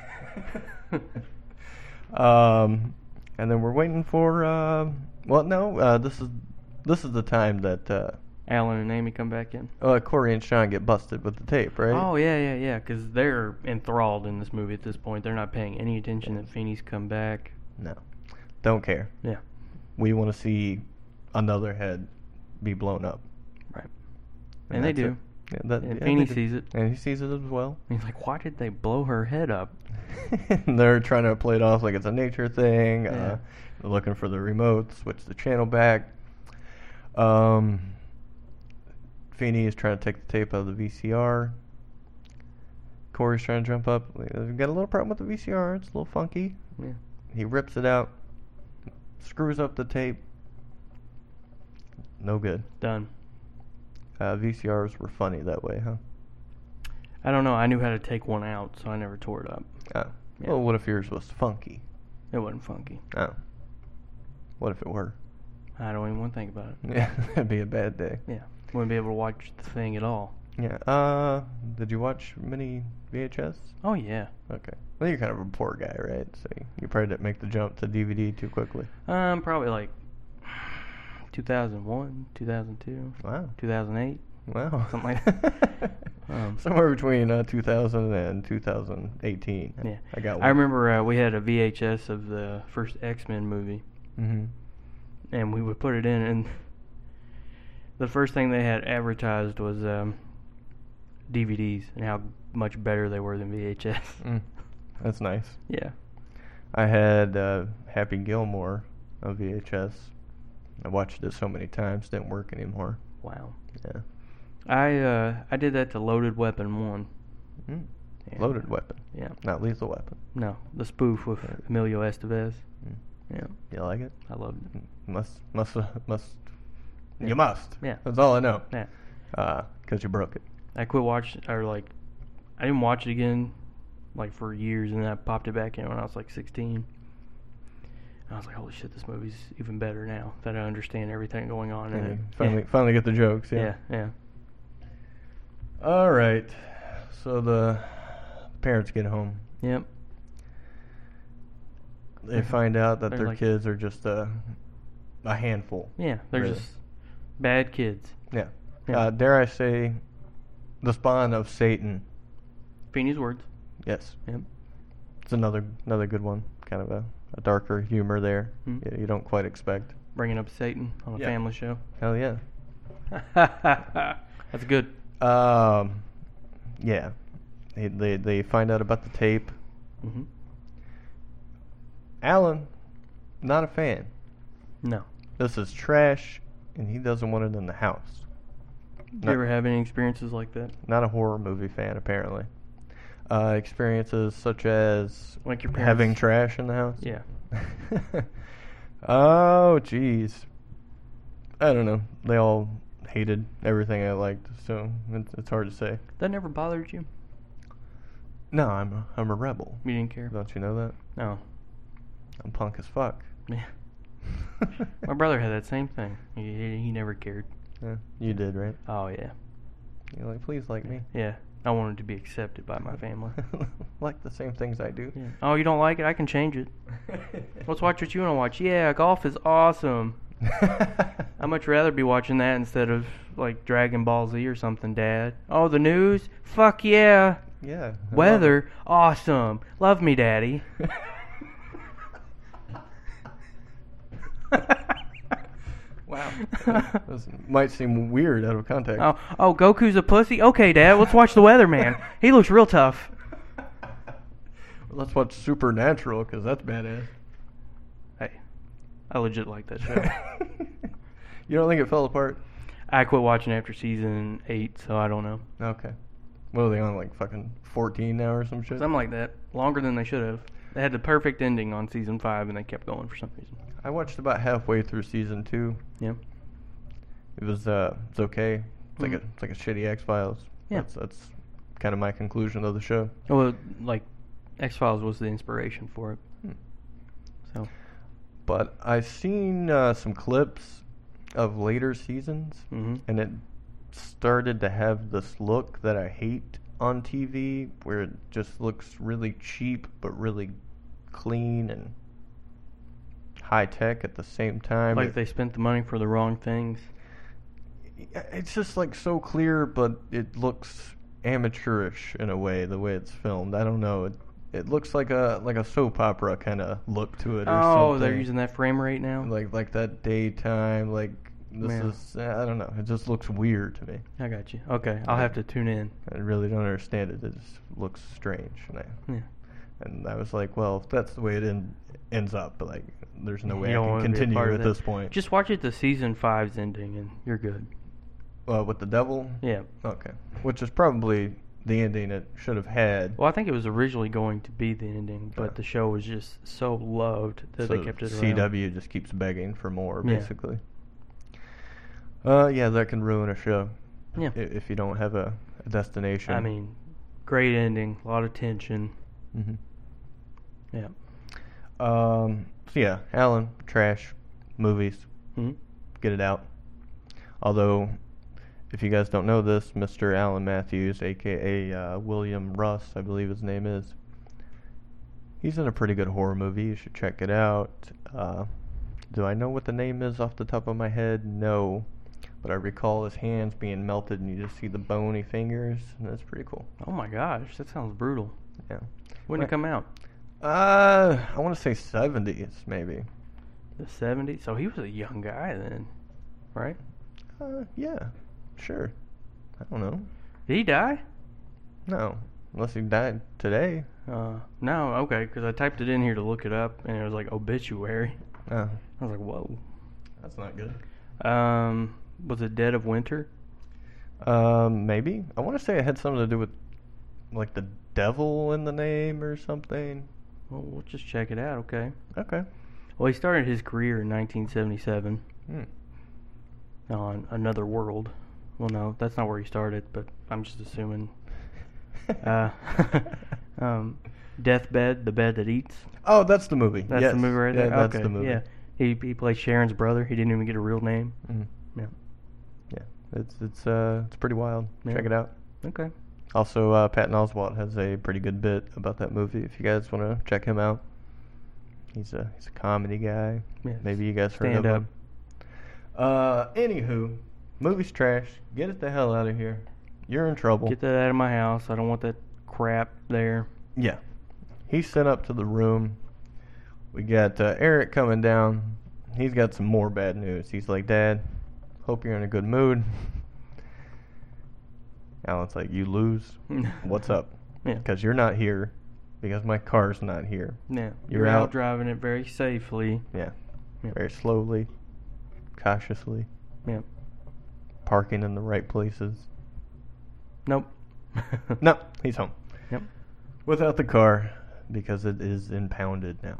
And then we're waiting for. This is the time that Alan and Amy come back in. Corey and Sean get busted with the tape, right? Oh, yeah, because they're enthralled in this movie at this point. They're not paying any attention that Feeney's come back. No, don't care. Yeah. We want to see another head be blown up. Right. And they that's do. it. Yeah, And they Feeney do. sees it. And he sees it as well. He's like, why did they blow her head up? And they're trying to play it off like it's a nature thing. Yeah. They're looking for the remote, switch the channel back. Feeney is trying to take the tape out of the VCR. Corey's trying to jump up. We've got a little problem with the VCR. It's a little funky. Yeah. He rips it out, screws up the tape. No good. Done. VCRs were funny that way, huh? I don't know. I knew how to take one out, so I never tore it up. Oh. Yeah. Well, what if yours was funky? It wasn't funky. Oh. What if it were? I don't even want to think about it. Yeah, that'd be a bad day. Yeah. Wouldn't be able to watch the thing at all. Yeah. Did you watch many VHS? Oh, yeah. Okay. Well, you're kind of a poor guy, right? So you probably didn't make the jump to DVD too quickly. Probably like 2001, 2002, Wow. 2008. Wow. Something like that. Somewhere between 2000 and 2018. Yeah. I got one. I remember we had a VHS of the first X-Men movie. Mm-hmm. and we would put it in, and the first thing they had advertised was DVDs and how much better they were than VHS. That's nice. Yeah. I had Happy Gilmore on VHS. I watched it so many times, didn't work anymore. Wow. Yeah. I did that to Loaded Weapon 1. Yeah. Loaded Weapon. Yeah. Not Lethal Weapon. No, the spoof with Emilio Estevez. Yeah. You like it? I loved it. Must. Yeah. You must. Yeah. That's all I know. Yeah. 'Cause you broke it. I quit watching, or like, I didn't watch it again, like for years, and then I popped it back in when I was like 16. I was like, holy shit, this movie's even better now that I understand everything going on in it. Finally get the jokes. Yeah. Yeah. All right. So the parents get home. Yep. They find out that They're their like- kids are just a handful. Yeah, they're Really. just bad kids. Yeah. Yeah. Dare I say, the spawn of Satan. Feeney's words. Yes. Yep. It's another good one. Kind of a darker humor there. Hmm. You don't quite expect. Bringing up Satan on a Yeah. family show. Hell yeah. That's good. Yeah. They find out about the tape. Mm-hmm. Alan, not a fan. No. This is trash, and he doesn't want it in the house. Do you ever have any experiences like that? Not a horror movie fan, apparently. Experiences such as Like your parents? having trash in the house? Yeah. Oh, jeez. I don't know. They all hated everything I liked, so it's hard to say. That never bothered you? No, I'm a rebel. You didn't care? Don't you know that? No. I'm punk as fuck. Yeah. My brother had that same thing. He never cared. Yeah, you did, right? Oh, yeah. You're like, please like me. Yeah. I wanted to be accepted by my family. Like the same things I do. Yeah. Oh, you don't like it? I can change it. Let's watch what you want to watch. Yeah, golf is awesome. I'd much rather be watching that instead of, like, Dragon Ball Z or something, Dad. Oh, the news? Fuck yeah. Yeah. I Weather? Awesome. Love me, Daddy. Wow. This might seem weird out of context. Oh, Goku's a pussy? Okay, Dad, let's watch the weather, man. He looks real tough. Let's watch Supernatural, because that's badass. Hey, I legit like that show. You don't think it fell apart? I quit watching after season 8, so I don't know. Okay. What are they on, like fucking 14 now or some shit? Something like that. Longer than they should have. They had the perfect ending on season 5, and they kept going for some reason. I watched about halfway through season 2. Yeah. It was it's okay. It's like a shitty X-Files. Yeah. That's kind of my conclusion of the show. Well, like, X-Files was the inspiration for it. So. But I've seen some clips of later seasons, and it started to have this look that I hate on TV, where it just looks really cheap but really clean and high tech at the same time. Like they spent the money for the wrong things. It's just like so clear, but it looks amateurish in a way, the way it's filmed. I don't know. It looks like a soap opera kind of look to it or something. Oh, they're using that frame rate now? Like that daytime, like this Yeah. is, I don't know. It just looks weird to me. I got you. Okay, I'll have to tune in. I really don't understand it. It just looks strange. And I was like, well, if that's the way it ends up, but like, there's no way You I don't can wanna be a continue part of at that. this point. Just watch it to season 5's ending, and you're good. With the devil? Yeah. Okay. Which is probably the ending it should have had. Well, I think it was originally going to be the ending, but the show was just so loved that So they kept it around. CW just keeps begging for more, Yeah. basically. Yeah, that can ruin a show. Yeah. If you don't have a destination. I mean, great ending, a lot of tension. Mm-hmm. Yeah. So yeah, Alan, trash, movies, Hmm? get it out. Although, if you guys don't know this, Mr. Alan Matthews, aka William Russ, I believe his name is, he's in a pretty good horror movie. You should check it out. Do I know what the name is off the top of my head? No. But I recall his hands being melted and you just see the bony fingers. And that's pretty cool. Oh my gosh, that sounds brutal. Yeah. When did it come out? I want to say 70s, maybe. The 70s? So he was a young guy then, right? Yeah, sure. I don't know. Did he die? No, unless he died today. No, okay, because I typed it in here to look it up, and it was like obituary. Oh, I was like, whoa. that's not good. Was it Dead of Winter? Maybe. I want to say it had something to do with, like, the devil in the name or something. Well, we'll just check it out, okay. Okay. Well, he started his career in 1977 on Another World. Well, no, that's not where he started, but I'm just assuming. Deathbed, The Bed That Eats. Oh, that's the movie. That's the movie right there? Yeah, that's okay, the movie. yeah. He played Sharon's brother. He didn't even get a real name. Mhm. Yeah. Yeah, it's pretty wild. Yeah. Check it out. Okay. Also, Patton Oswalt has a pretty good bit about that movie. If you guys want to check him out, he's a comedy guy. Yes. Maybe you guys heard Stand of him. Anywho, movie's trash. Get it the hell out of here. You're in trouble. Get that out of my house. I don't want that crap there. Yeah. He's sent up to the room. We got Eric coming down. He's got some more bad news. He's like, Dad, hope you're in a good mood. Alan's like, you lose? What's up? Yeah. Because you're not here. Because my car's not here. Yeah. You're out out. driving it very safely. Yeah. Yeah. Very slowly. Cautiously. Yeah. Parking in the right places. Nope. No, he's home. Yep. Without the car. Because it is impounded now.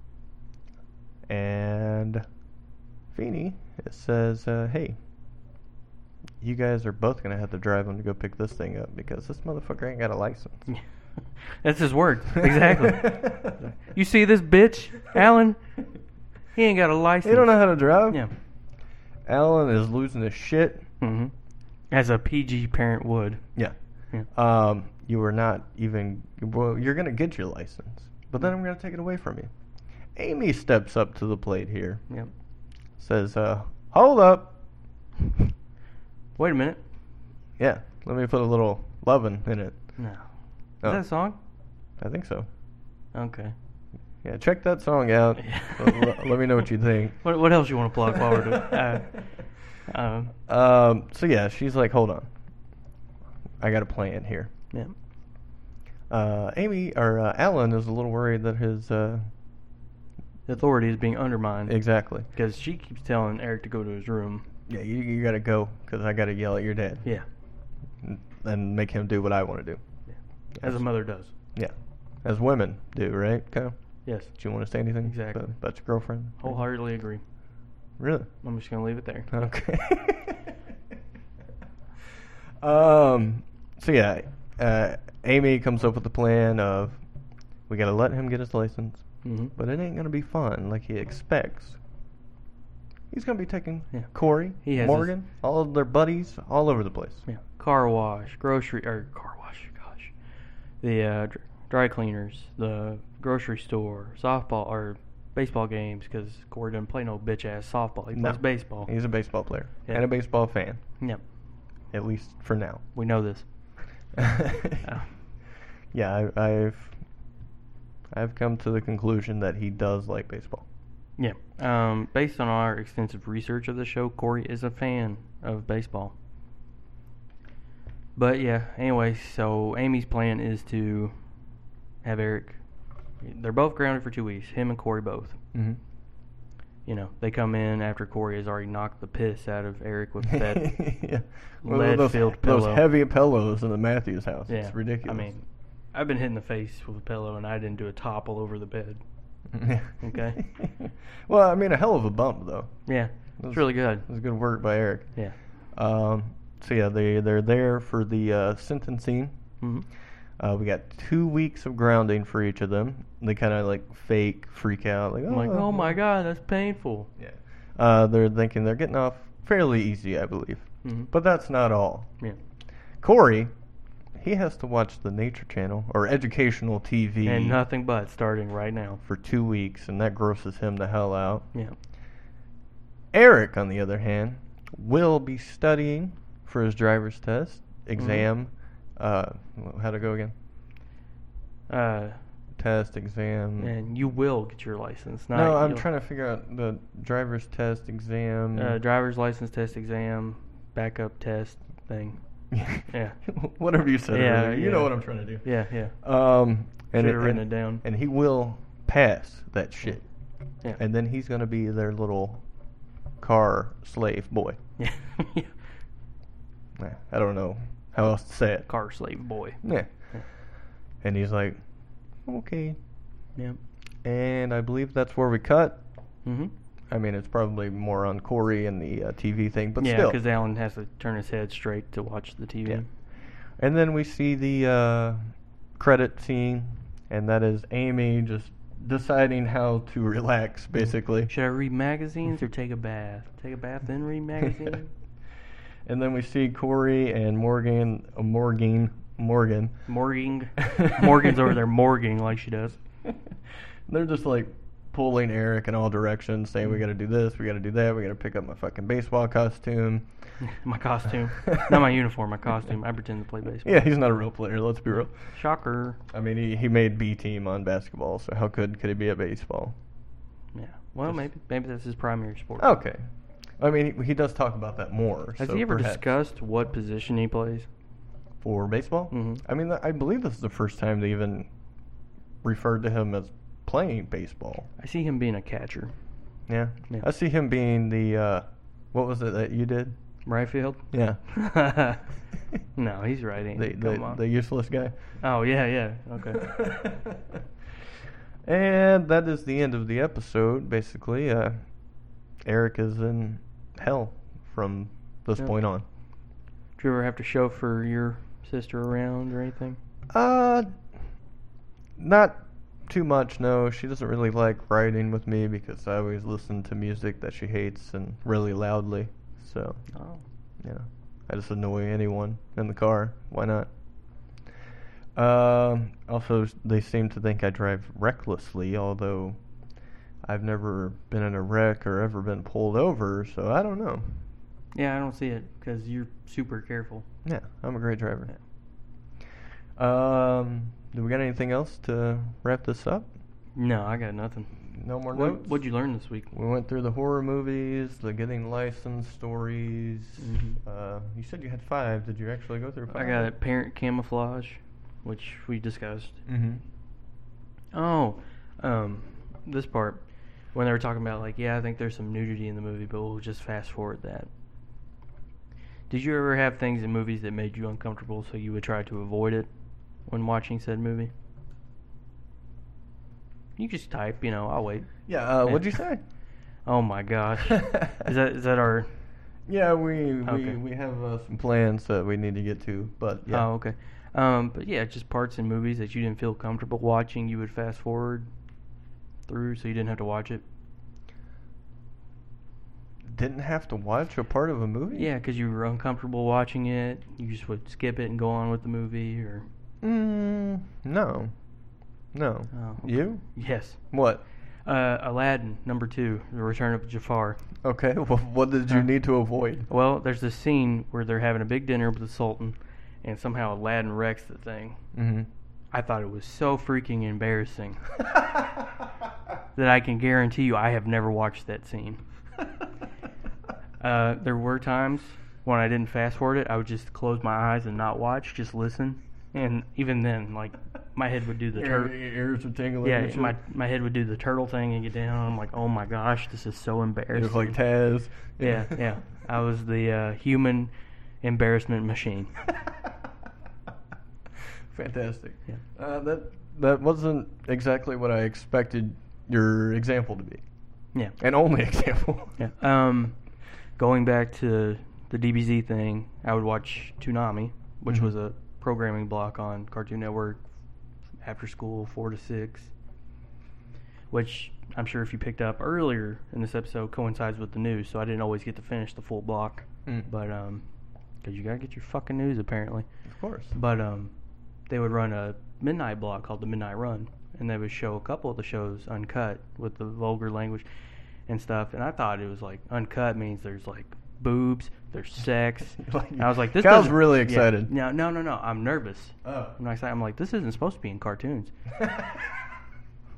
And Feeney says, hey, you guys are both going to have to drive him to go pick this thing up because this motherfucker ain't got a license. That's his word. Exactly. You see this bitch, Alan? He ain't got a license. He don't know how to drive? Yeah. Alan is losing his shit. Mm-hmm. As a PG parent would. Yeah. Yeah. You are not even... Well, you're going to get your license. But then I'm going to take it away from you. Amy steps up to the plate here. Yep. Says, hold up. Wait a minute. Yeah. Let me put a little lovin' in it. No. Is Oh. that a song? I think so. Okay. Yeah, check that song out. Let me know what you think. What else you want to plug while we're doing? So yeah, she's like, hold on. I got a plan here. Yeah. Alan is a little worried that his, The authority is being undermined. exactly. Because she keeps telling Eric to go to his room. Yeah, you gotta go, because I gotta yell at your dad. Yeah. And make him do what I want to do. Yeah. As a mother does. Yeah. As women do, right, Kyle? Yes. Do you want to say anything Exactly. about your girlfriend? Wholeheartedly agree. Really? I'm just going to leave it there. Okay. So yeah, Amy comes up with the plan of we gotta let him get his license, but it ain't gonna be fun like he expects. He's gonna be taking Corey, He has Morgan, all of their buddies, all over the place. Yeah. Car wash, the dry cleaners, the grocery store, softball or baseball games because Corey doesn't play no bitch ass softball. He plays baseball. He's a baseball player Yeah. and a baseball fan. Yep. At least for now. We know this. Yeah, I've come to the conclusion that he does like baseball. Yeah. Based on our extensive research of the show, Corey is a fan of baseball. But yeah, anyway, so Amy's plan is to have Eric. They're both grounded for 2 weeks. Him and Corey both. Mm-hmm. You know, they come in after Corey has already knocked the piss out of Eric with that Yeah. Well, lead-filled pillow. Those heavy pillows in the Matthews house. Yeah. It's ridiculous. I mean, I've been hit in the face with a pillow, and I didn't do a topple over the bed. Okay. Well, I mean, a hell of a bump, though. Yeah, it's really good. It was good work by Eric. Yeah. So yeah, they're there for the sentencing. Mm-hmm. We got 2 weeks of grounding for each of them. They kind of like fake freak out, like, I'm like, oh my god, that's painful. Yeah. They're thinking they're getting off fairly easy, I believe. Mm-hmm. But that's not all. Yeah. Corey, he has to watch the Nature Channel or educational TV And nothing but starting right now. for 2 weeks, and that grosses him the hell out. Yeah. Eric, on the other hand, will be studying for his driver's test exam. How'd it go again? test exam. And you will get your license. Not No, I'm you'll- trying to figure out the driver's test exam. driver's license test exam, backup test thing. Yeah. Whatever you said Yeah, earlier. You yeah. know what I'm trying to do. Yeah, yeah. And Should've written it down. And he will pass that shit. Yeah. And then he's going to be their little car slave boy. Yeah. Yeah. I don't know how else to say it. Car slave boy. Yeah. Yeah. And he's like, okay. Yeah. And I believe that's where we cut. Mm-hmm. I mean, it's probably more on Corey and the TV thing, but Yeah, still. because Alan has to turn his head straight to watch the TV. Yeah. And then we see the credit scene, and that is Amy just deciding how to relax, basically. Should I read magazines or take a bath? Take a bath, then read magazine? And then we see Corey and Morgan. Morging. Morgan's over there morging like she does. They're just like pulling Eric in all directions, saying, we got to do this, we got to do that, we got to pick up my fucking baseball costume. My costume. Not my uniform, my costume. I pretend to play baseball. Yeah, he's not a real player, let's be real. Shocker. I mean, he made B team on basketball, so how good could he be at baseball? Yeah. Well, maybe that's his primary sport. Okay. I mean, he does talk about that more. Has so he ever perhaps. discussed what position he plays? For baseball? Mhm. I mean, I believe this is the first time they even referred to him as playing baseball. I see him being a catcher. Yeah. Yeah. I see him being the, what was it that you did? Right field? Yeah. No, he's right. Come on. The useless guy. Oh, yeah. Okay. And that is the end of the episode, basically. Eric is in hell from this Yeah. point on. Do you ever have to chauffeur your sister around or anything? Not too much, no. She doesn't really like riding with me because I always listen to music that she hates and really loudly. So, Oh. yeah. I just annoy anyone in the car. Why not? Also, they seem to think I drive recklessly, although I've never been in a wreck or ever been pulled over, so I don't know. Yeah, I don't see it because you're super careful. Yeah, I'm a great driver. Yeah. Do we got anything else to wrap this up? No, I got nothing. No more notes? What'd you learn this week? We went through the horror movies, the getting licensed stories. Mhm. You said you had 5. Did you actually go through 5? I got parent camouflage, which we discussed. Mm-hmm. Oh, this part when they were talking about like, yeah, I think there's some nudity in the movie, but we'll just fast forward that. Did you ever have things in movies that made you uncomfortable, so you would try to avoid it when watching said movie? You just type, I'll wait. Yeah, what'd you say? Oh my gosh, is that our? Yeah, we Okay. have some plans that we need to get to, but yeah. Oh, okay. But yeah, just parts in movies that you didn't feel comfortable watching, you would fast forward through, so you didn't have to watch it. Didn't have to watch a part of a movie? Yeah, because you were uncomfortable watching it. You just would skip it and go on with the movie, or. No. No. Oh, okay. You? Yes. What? Aladdin, number 2, The Return of Jafar. Okay, well, what did you need to avoid? Well, there's this scene where they're having a big dinner with the Sultan, and somehow Aladdin wrecks the thing. Mm-hmm. I thought it was so freaking embarrassing that I can guarantee you I have never watched that scene. There were times when I didn't fast forward it. I would just close my eyes and not watch, just listen. And even then, like, my head would do the Your turtle. ears are tingling. Yeah, and shit. my head would do the turtle thing and get down. I'm like, oh my gosh, this is so You embarrassing. look like Taz. Yeah. I was the human embarrassment machine. Fantastic. Yeah. That wasn't exactly what I expected your example to be. Yeah. An only example. Yeah. Going back to the DBZ thing, I would watch Toonami, which Mhm. was a programming block on Cartoon Network after school, 4 to 6, which I'm sure if you picked up earlier in this episode coincides with the news, so I didn't always get to finish the full block. But because you gotta get your fucking news apparently. Of course. But they would run a midnight block called the Midnight Run, and they would show a couple of the shows uncut with the vulgar language and stuff. And I thought it was like uncut means there's like boobs, there's sex. And I was like, this Kyle's doesn't- really yeah. excited. No. I'm nervous. Oh. I'm not excited. I'm like, this isn't supposed to be in cartoons.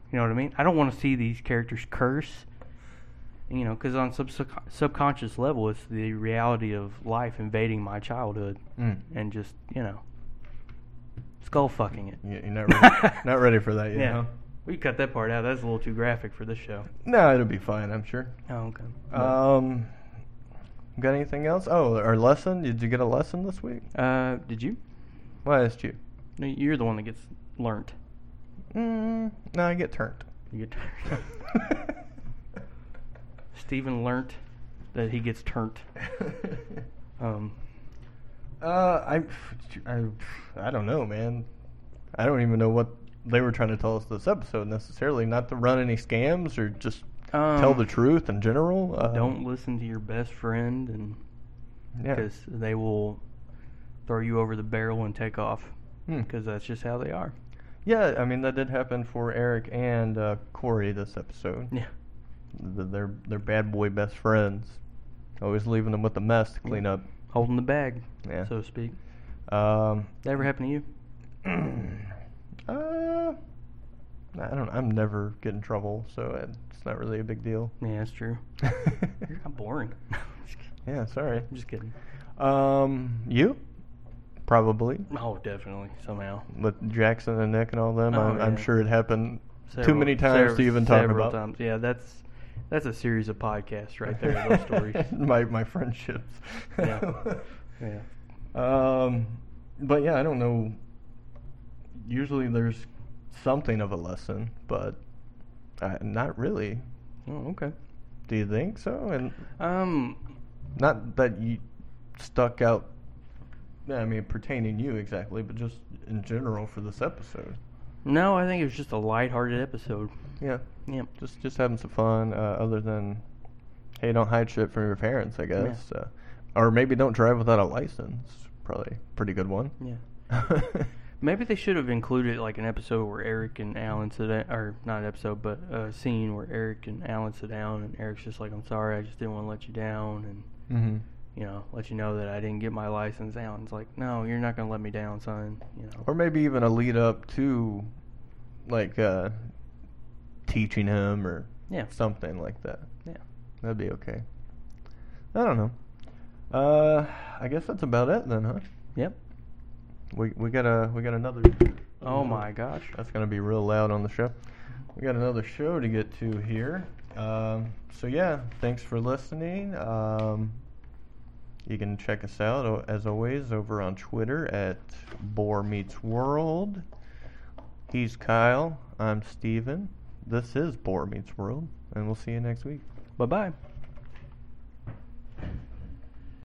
You know what I mean? I don't want to see these characters curse. You know, because on subconscious level, it's the reality of life invading my childhood and just, you know, skull fucking it. You're not ready for that yet, Yeah. huh? We cut that part out. That's a little too graphic for this show. No, it'll be fine, I'm sure. Oh, okay. Got anything else? Oh, our lesson? Did you get a lesson this week? Did you? Well, I asked you. No, you're the one that gets learnt. No, I get turned. You get turned. Steven learnt that he gets turned. I don't know, man. I don't even know what they were trying to tell us this episode necessarily. Not to run any scams or just tell the truth in general. Don't listen to your best friend, and because they will throw you over the barrel and take off. Because that's just how they are. Yeah, I mean that did happen for Eric and Corey this episode. Yeah. They're bad boy best friends. Always leaving them with the mess to clean up. Holding the bag, Yeah. so to speak. That That ever happened to you? I don't. I'm never get in trouble, so it's not really a big deal. Yeah, that's true. You're not boring. Yeah, sorry. I'm just kidding. You? Probably. Oh, definitely, somehow. With Jackson and Nick and all them, Oh, I'm yeah. sure it happened too many times to even talk several about. times. Yeah, that's a series of podcasts right there. Those stories. my friendships. Yeah. Yeah. But yeah, I don't know. Usually there's something of a lesson, but not really. Oh, okay. Do you think so? And not that you stuck out. I mean, pertaining you exactly, but just in general for this episode. No, I think it was just a lighthearted episode. Yeah. Yeah. Just having some fun. Other than, hey, don't hide shit from your parents, I guess. Or maybe don't drive without a license. Probably a pretty good one. Yeah. Maybe they should have included like an episode where Eric and Alan sit down, or not an episode, but a scene where Eric and Alan sit down, and Eric's just like, "I'm sorry, I just didn't want to let you down," and you know, let you know that I didn't get my license. Alan's like, "No, you're not gonna let me down, son." You know. Or maybe even a lead up to, like, teaching him or something like that. Yeah. That'd be okay. I don't know. I guess that's about it then, huh? Yep. We got another. Oh my gosh. That's gonna be real loud on the show. We got another show to get to here. So yeah, thanks for listening. You can check us out as always over on Twitter at Boar Meets World. He's Kyle. I'm Steven. This is Boar Meets World, and we'll see you next week. Bye bye.